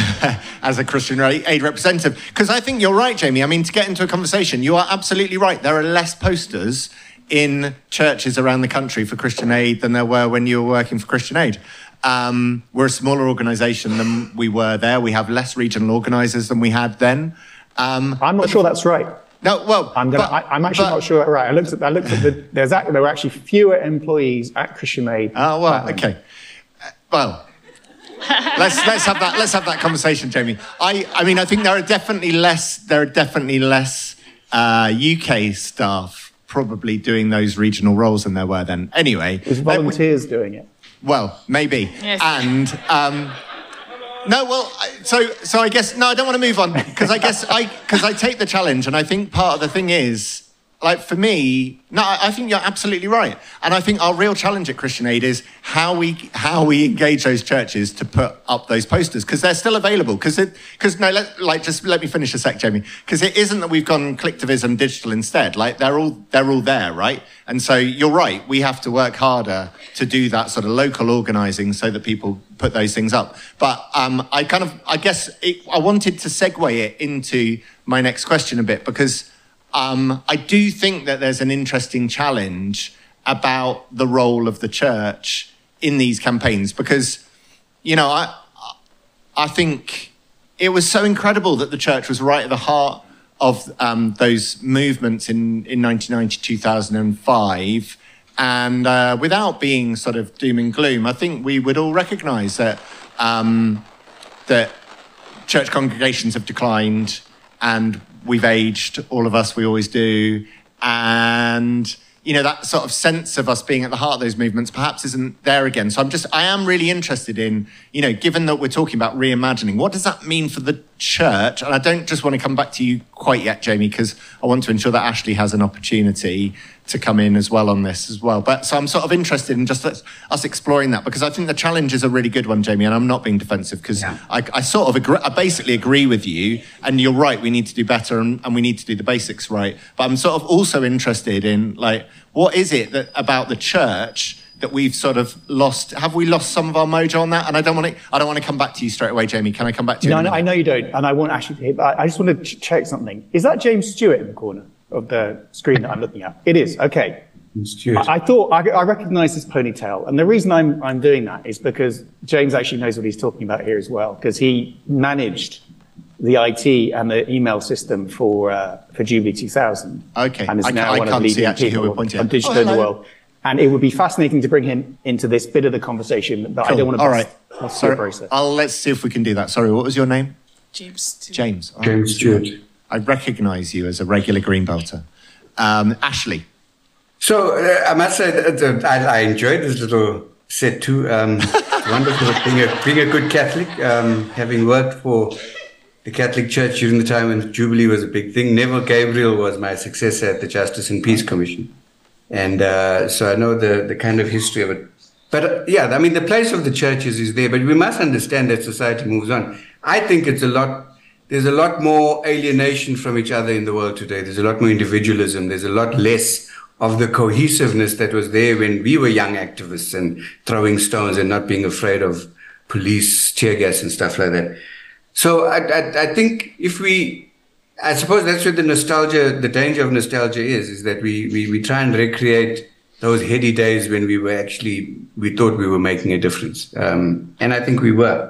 as a Christian Aid representative, because I think you're right, Jamie. I mean, to get into a conversation, you are absolutely right. There are less posters in churches around the country for Christian Aid than there were when you were working for Christian Aid. Um, we're a smaller organisation than we were there. We have less regional organisers than we had then. Um, I'm not sure that's right. No, well, I'm, gonna, but, I, I'm actually but, not sure. Right, I looked at. I looked at the. There's actually, there were actually fewer employees at Christian Aid. Oh well, okay. Uh, well. let's let's have that let's have that conversation, Jamie. I, I mean I think there are definitely less there are definitely less uh, U K staff probably doing those regional roles than there were then. Anyway, it was volunteers doing it. Well, maybe. Yes. And um, no, well, so so I guess no, I don't want to move on because I guess I because I take the challenge, and I think part of the thing is. Like, for me, no, I think you're absolutely right. And I think our real challenge at Christian Aid is how we how we engage those churches to put up those posters, because they're still available. Because, because no, let, like, just let me finish a sec, Jamie. Because it isn't that we've gone collectivism digital instead. Like, they're all they're all there, right? And so you're right. We have to work harder to do that sort of local organising so that people put those things up. But um, I kind of, I guess, it, I wanted to segue it into my next question a bit, because Um, I do think that there's an interesting challenge about the role of the church in these campaigns, because, you know, I, I think it was so incredible that the church was right at the heart of um, those movements in, in nineteen ninety, two thousand five. And uh, without being sort of doom and gloom, I think we would all recognise that um, that church congregations have declined, and we've aged, all of us, we always do. And, you know, that sort of sense of us being at the heart of those movements perhaps isn't there again. So I'm just, I am really interested in, you know, given that we're talking about reimagining, what does that mean for the church? And I don't just want to come back to you quite yet, Jamie, because I want to ensure that Ashley has an opportunity to come in as well on this as well. But so I'm sort of interested in just us exploring that, because I think the challenge is a really good one, Jamie, and I'm not being defensive, because yeah. I, I sort of agree, I basically agree with you, and you're right, we need to do better, and, and we need to do the basics right. But I'm sort of also interested in, like, what is it that about the church that we've sort of lost? Have we lost some of our mojo on that? And I don't want to, I don't want to come back to you straight away, Jamie. Can I come back to you? No, no I know you don't, and I want actually. I just want to ch- check something. Is that James Stewart in the corner of the screen that I'm looking at? It is. Okay. I, I thought I, I recognised his ponytail, and the reason I'm I'm doing that is because James actually knows what he's talking about here as well, because he managed the I T and the email system for uh, for Jubilee two thousand. Okay, and is I, now I one can't of the see leading actually who people we're pointing on at. digital Oh, in the world. And it would be fascinating to bring him into this bit of the conversation, but cool. I don't want to. All right, bust sorry. the process. I'll let's see if we can do that. Sorry, what was your name? James Stewart. James. Oh, James Stewart. I recognise you as a regular Greenbelter. Um, Ashley. So uh, I must say that, that I, I enjoyed this little set too. Um, wonderful being a, being a good Catholic, um, having worked for the Catholic Church during the time when Jubilee was a big thing. Neville Gabriel was my successor at the Justice and Peace Commission. And uh, so I know the, the kind of history of it. But uh, yeah, I mean, the place of the churches is there, but we must understand that society moves on. I think it's a lot, there's a lot more alienation from each other in the world today. There's a lot more individualism. There's a lot less of the cohesiveness that was there when we were young activists and throwing stones and not being afraid of police, tear gas and stuff like that. So I, I, I think if we, I suppose that's where the nostalgia, the danger of nostalgia is, is that we, we, we try and recreate those heady days when we were actually, we thought we were making a difference. Um, and I think we were.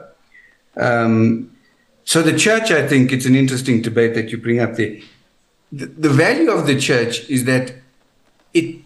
Um, so the church, I think it's an interesting debate that you bring up there. The, the value of the church is that it,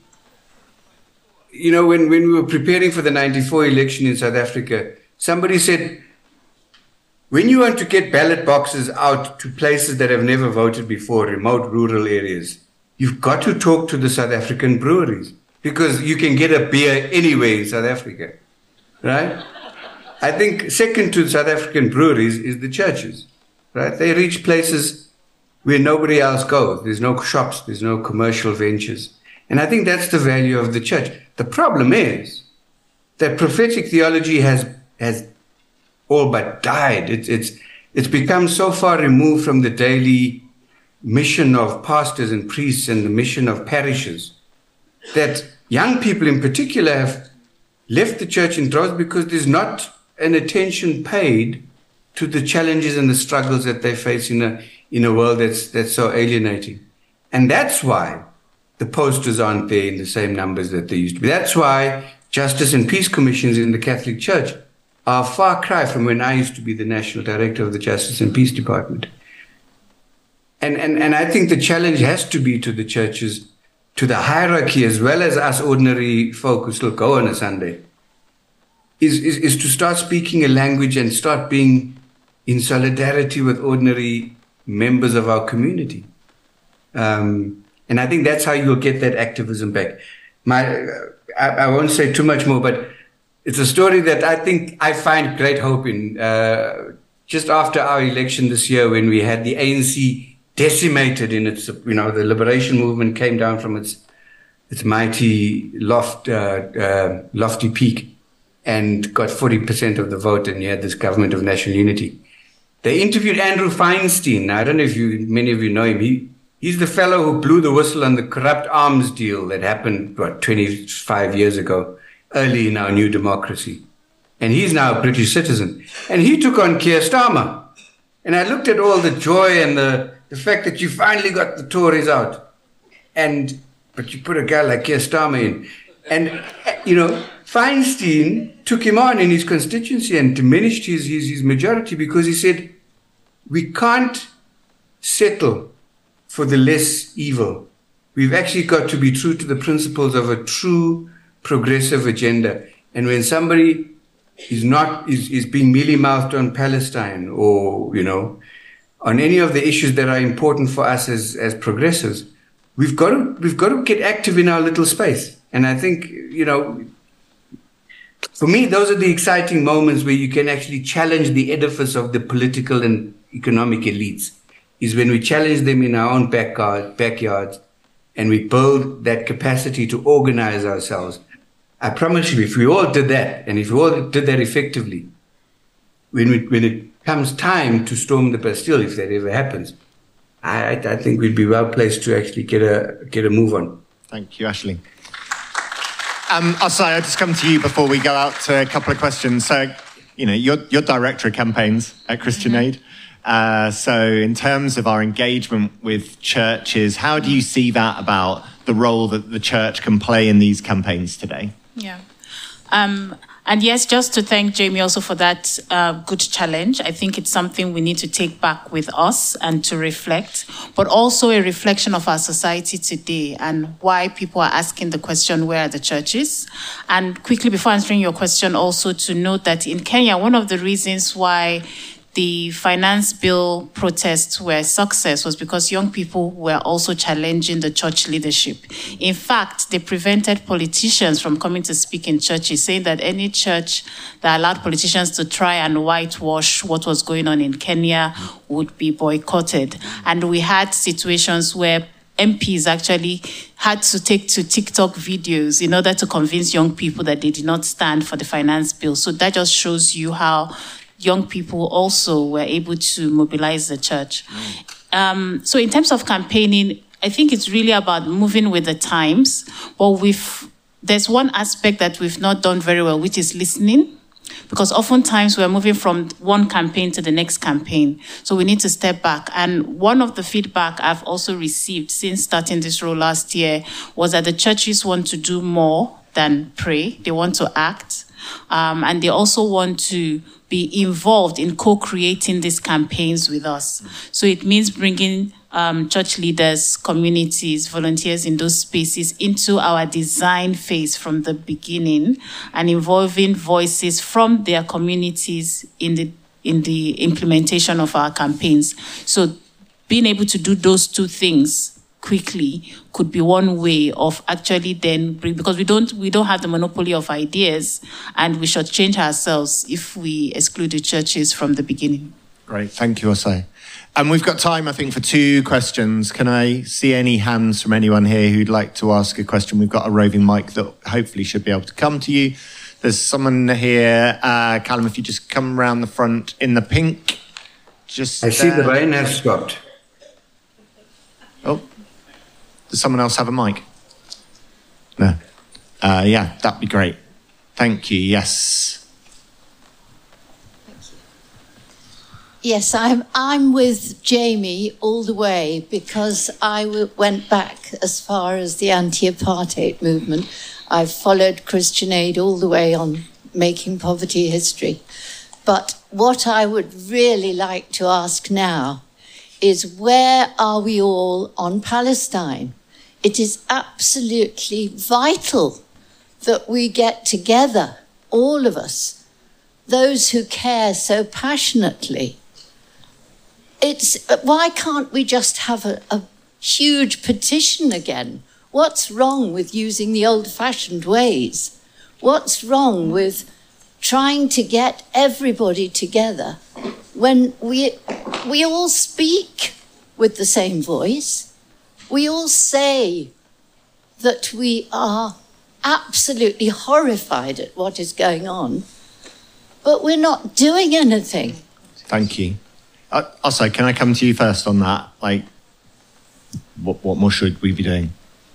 you know, when, when we were preparing for the ninety-four election in South Africa, somebody said, when you want to get ballot boxes out to places that have never voted before, remote rural areas, you've got to talk to the South African breweries, because you can get a beer anywhere in South Africa, right? I think second to South African breweries is the churches, right? They reach places where nobody else goes. There's no shops, there's no commercial ventures. And I think that's the value of the church. The problem is that prophetic theology has has all but died. It's, it's it's become so far removed from the daily mission of pastors and priests and the mission of parishes that young people in particular have left the church in droves because there's not an attention paid to the challenges and the struggles that they face in a in a world that's that's so alienating. And that's why the posters aren't there in the same numbers that they used to be. That's why Justice and Peace Commissions in the Catholic Church are a far cry from when I used to be the National Director of the Justice and Peace Department. And, and, and I think the challenge has to be to the churches, to the hierarchy, as well as us ordinary folk who still go on a Sunday, is, is, is to start speaking a language and start being in solidarity with ordinary members of our community. Um, and I think that's how you'll get that activism back. My, I, I won't say too much more, but it's a story that I think I find great hope in. Uh, just after our election this year, when we had the A N C decimated in its, you know, the liberation movement came down from its its mighty loft, uh, uh, lofty peak and got forty percent of the vote, and you had this government of national unity. They interviewed Andrew Feinstein. Now, I don't know if you, many of you know him. He, he's the fellow who blew the whistle on the corrupt arms deal that happened, what, twenty-five years ago, early in our new democracy. And he's now a British citizen. And he took on Keir Starmer. And I looked at all the joy and the, the fact that you finally got the Tories out. And, but you put a guy like Keir Starmer in. And, you know, Feinstein took him on in his constituency and diminished his, his, his majority because he said, we can't settle for the less evil. We've actually got to be true to the principles of a true progressive agenda. And when somebody is not, is, is being mealy-mouthed on Palestine or, you know, on any of the issues that are important for us as, as progressives, we've got to, we've got to get active in our little space. And I think, you know, for me, those are the exciting moments where you can actually challenge the edifice of the political and economic elites, is when we challenge them in our own backyard, backyards and we build that capacity to organize ourselves. I promise you, if we all did that, and if we all did that effectively, when, we, when it comes time to storm the Bastille, if that ever happens, I, I think we'd be well placed to actually get a, get a move on. Thank you, Aisling. Um, Osai, I'll just come to you before we go out to a couple of questions. So, you know, you're, you're director of campaigns at Christian mm-hmm. Aid. Uh, so in terms of our engagement with churches, how do you see that about the role that the church can play in these campaigns today? Yeah. Um, and yes, just to thank Jamie also for that uh, good challenge. I think it's something we need to take back with us and to reflect, but also a reflection of our society today and why people are asking the question, where are the churches? And quickly before answering your question, also to note that in Kenya, one of the reasons why the finance bill protests were a success was because young people were also challenging the church leadership. In fact, they prevented politicians from coming to speak in churches, saying that any church that allowed politicians to try and whitewash what was going on in Kenya would be boycotted. And we had situations where M Ps actually had to take to TikTok videos in order to convince young people that they did not stand for the finance bill. So that just shows you how young people also were able to mobilize the church. Um, so in terms of campaigning, I think it's really about moving with the times. But we've, there's one aspect that we've not done very well, which is listening. Because oftentimes we're moving from one campaign to the next campaign. So we need to step back. And one of the feedback I've also received since starting this role last year was that the churches want to do more than pray. They want to act. Um, and they also want to be involved in co-creating these campaigns with us. So it means bringing um, church leaders, communities, volunteers in those spaces into our design phase from the beginning and involving voices from their communities in the in the implementation of our campaigns. So being able to do those two things quickly could be one way of actually then bring, because we don't we don't have the monopoly of ideas, and we should change ourselves if we exclude the churches from the beginning. Great, thank you, Osai. And we've got time, I think, for two questions. Can I see any hands from anyone here who'd like to ask a question? We've got a roving mic that hopefully should be able to come to you. There's someone here, uh, Callum, if you just come around the front in the pink just... I see uh, the rain has stopped. Oh, does someone else have a mic? No. Uh, yeah, that'd be great. Thank you, yes. Yes, I'm, I'm with Jamie all the way because I w- went back as far as the anti-apartheid movement. I've followed Christian Aid all the way on making poverty history. But what I would really like to ask now is where are we all on Palestine? It is absolutely vital that we get together, all of us, those who care so passionately. It's, why can't we just have a, a huge petition again? What's wrong with using the old-fashioned ways? What's wrong with trying to get everybody together when we, we all speak with the same voice? We all say that we are absolutely horrified at what is going on, but we're not doing anything. Thank you. Uh, also, can I come to you first on that? Like, what, what more should we be doing?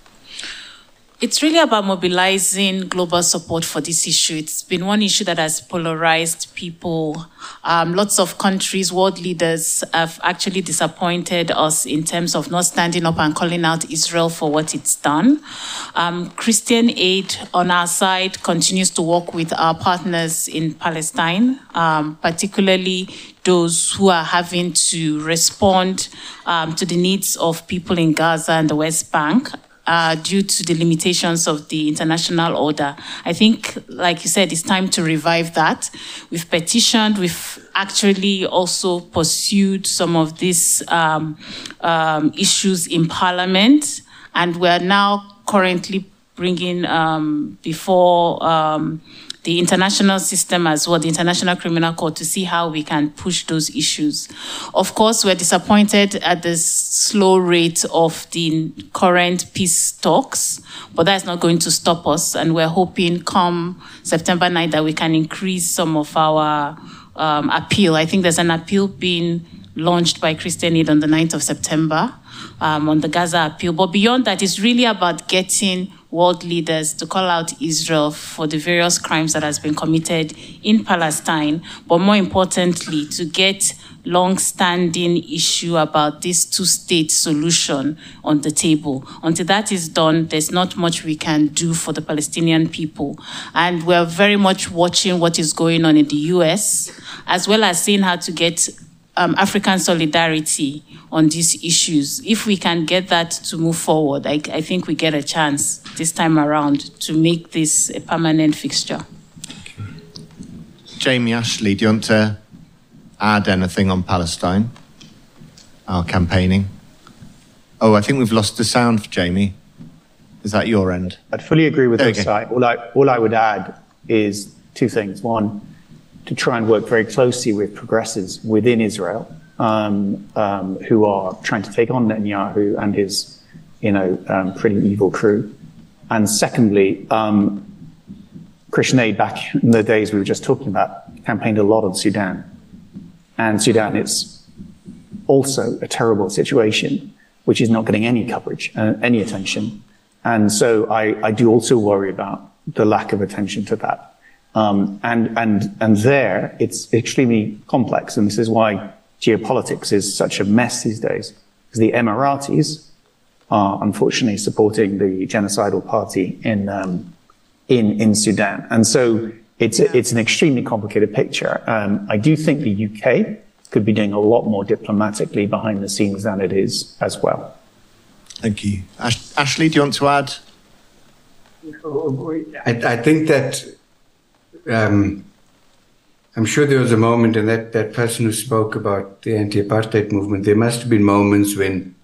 It's really about mobilizing global support for this issue. It's been one issue that has polarized people. Um, lots of countries, world leaders have actually disappointed us in terms of not standing up and calling out Israel for what it's done. Um, Christian Aid on our side continues to work with our partners in Palestine, um, particularly those who are having to respond um, to the needs of people in Gaza and the West Bank. Uh, due to the limitations of the international order. I think, like you said, it's time to revive that. We've petitioned, we've actually also pursued some of these um, um, issues in Parliament, and we're now currently bringing um, before um, the international system as well, the International Criminal Court, to see how we can push those issues. Of course, we're disappointed at the slow rate of the current peace talks, but that's not going to stop us. And we're hoping come September ninth that we can increase some of our um, appeal. I think there's an appeal being launched by Christian Aid on the ninth of September um, on the Gaza appeal. But beyond that, it's really about getting world leaders to call out Israel for the various crimes that has been committed in Palestine, but more importantly, to get long-standing issue about this two-state solution on the table. Until that is done, there's not much we can do for the Palestinian people. And we're very much watching what is going on in the U S, as well as seeing how to get Um, African solidarity on these issues. If we can get that to move forward, I, I think we get a chance this time around to make this a permanent fixture. Okay. Jamie, Ashley, do you want to add anything on Palestine, our campaigning? Oh, I think we've lost the sound for Jamie. Is that your end? I'd fully agree with Okay. Osai. All I, all I would add is two things. One, to try and work very closely with progressives within Israel um, um, who are trying to take on Netanyahu and his, you know, um, pretty evil crew. And secondly, um, Christian Aid, back in the days we were just talking about, campaigned a lot on Sudan. And Sudan is also a terrible situation, which is not getting any coverage, uh, any attention. And so I, I do also worry about the lack of attention to that. Um, and, and, and there, it's extremely complex. And this is why geopolitics is such a mess these days. Because the Emiratis are unfortunately supporting the genocidal party in, um, in, in Sudan. And so it's, a, it's an extremely complicated picture. Um, I do think the U K could be doing a lot more diplomatically behind the scenes than it is as well. Thank you. Ash- Ashley, do you want to add? I, I think that um, I'm sure there was a moment, and that, that person who spoke about the anti-apartheid movement, there must have been moments when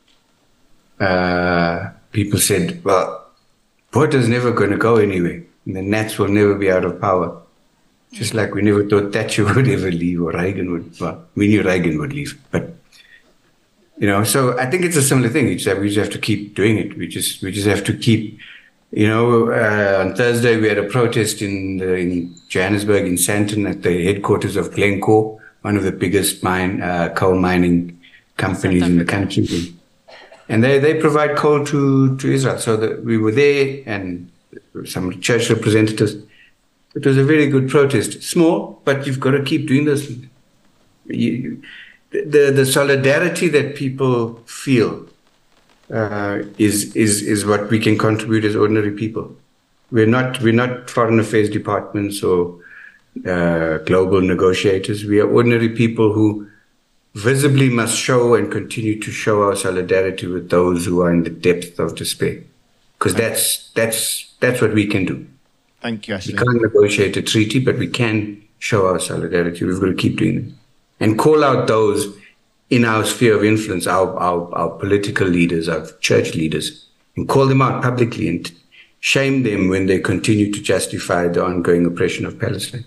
uh, people said, well, Botha's never going to go anywhere, and the Nats will never be out of power. Just like we never thought Thatcher would ever leave, or Reagan would, well, we knew Reagan would leave, but, you know, so I think it's a similar thing. It's that we just have to keep doing it. We just, we just have to keep. You know, uh, on Thursday we had a protest in, the, in Johannesburg, in Sandton, at the headquarters of Glencore, one of the biggest mine uh, coal mining companies in the country. And they, they provide coal to, to Israel. So that we were there and some church representatives. It was a very good protest. Small, but you've got to keep doing this. You, the, the solidarity that people feel uh, is, is, is what we can contribute as ordinary people. We're not, we're not foreign affairs departments or uh, global negotiators. We are ordinary people who visibly must show and continue to show our solidarity with those who are in the depth of despair. Because that's, that's, that's what we can do. Thank you, Ashley. We can't negotiate a treaty, but we can show our solidarity. We've got to keep doing it. And call out those in our sphere of influence, our, our, our political leaders, our church leaders, and call them out publicly and shame them when they continue to justify the ongoing oppression of Palestine.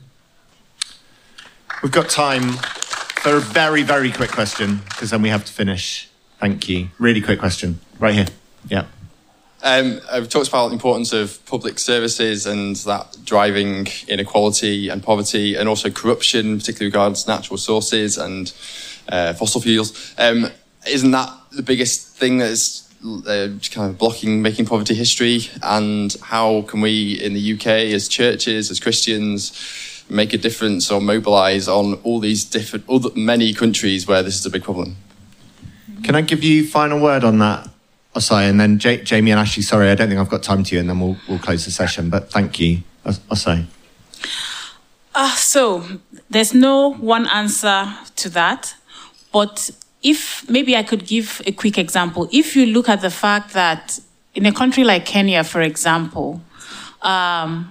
We've got time for a very, very quick question, because then we have to finish. Thank you. Really quick question. Right here. Yeah. Um, I've talked about the importance of public services and that driving inequality and poverty, and also corruption, particularly regards natural sources and uh, fossil fuels. Um, isn't that the biggest thing that's uh, kind of blocking making poverty history? And how can we in the U K, as churches, as Christians, make a difference or mobilise on all these different, other, many countries where this is a big problem? Can I give you final word on that, Osai, and then J- Jamie and Ashley? Sorry, I don't think I've got time to you, and then we'll we'll close the session. But thank you, Os- Osai. Uh, so there's no one answer to that, but if maybe I could give a quick example. If you look at the fact that in a country like Kenya, for example, um,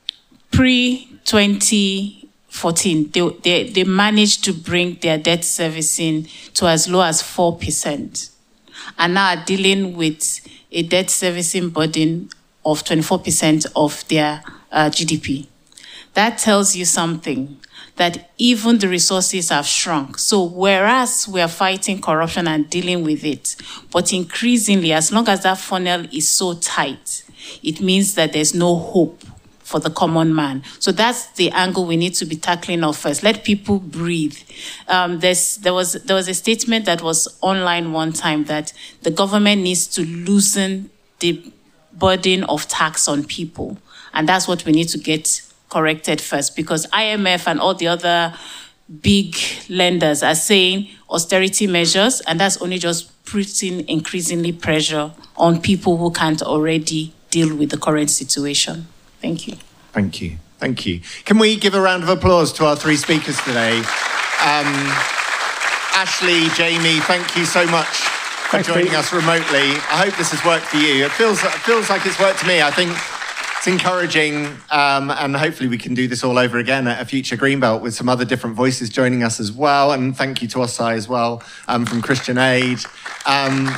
pre twenty fourteen, they, they they managed to bring their debt servicing to as low as four percent. And now are dealing with a debt servicing burden of twenty-four percent of their uh, G D P. That tells you something, that even the resources have shrunk. So whereas we are fighting corruption and dealing with it, but increasingly, as long as that funnel is so tight, it means that there's no hope for the common man. So that's the angle we need to be tackling off first. Let people breathe. Um, there's, there was there was a statement that was online one time that the government needs to loosen the burden of tax on people. And that's what we need to get corrected first, because I M F and all the other big lenders are saying austerity measures, and that's only just putting increasingly pressure on people who can't already deal with the current situation. Thank you. Thank you. Thank you. Can we give a round of applause to our three speakers today? Um, Ashley, Jamie, thank you so much for Thanks, joining Pete. us remotely. I hope this has worked for you. It feels, it feels like it's worked to me. I think it's encouraging, um, and hopefully we can do this all over again at a future Greenbelt with some other different voices joining us as well. And thank you to Osai as well um, from Christian Aid. Um,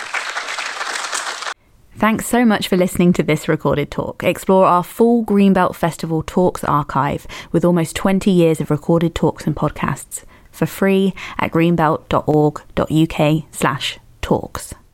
Thanks so much for listening to this recorded talk. Explore our full Greenbelt Festival Talks archive with almost twenty years of recorded talks and podcasts for free at greenbelt.org.uk slash talks.